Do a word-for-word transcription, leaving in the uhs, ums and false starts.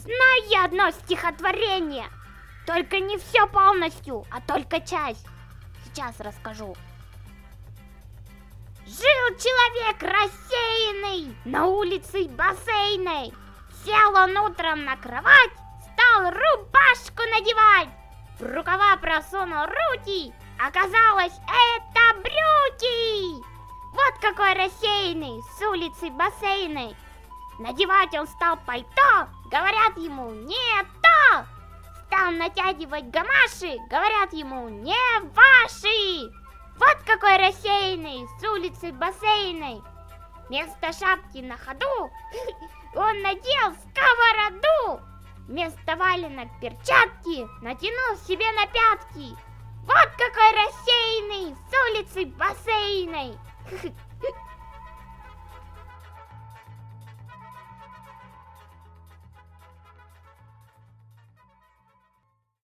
Знаю я одно стихотворение. Только не все полностью, а только часть. Сейчас расскажу. Жил человек рассеянный на улице бассейной. Сел он утром на кровать, стал рубашку надевать. В рукава просунул руки, оказалось, это брюки. Вот какой рассеянный с улицы бассейной. Надевать он стал пальто, говорят ему, не то. Стал натягивать гамаши, говорят ему, не ваши. Вот какой рассеянный с улицы бассейной. Вместо шапки на ходу он надел сковороду. Вместо валенок перчатки натянул себе на пятки. Вот какой рассеянный с улицы бассейной.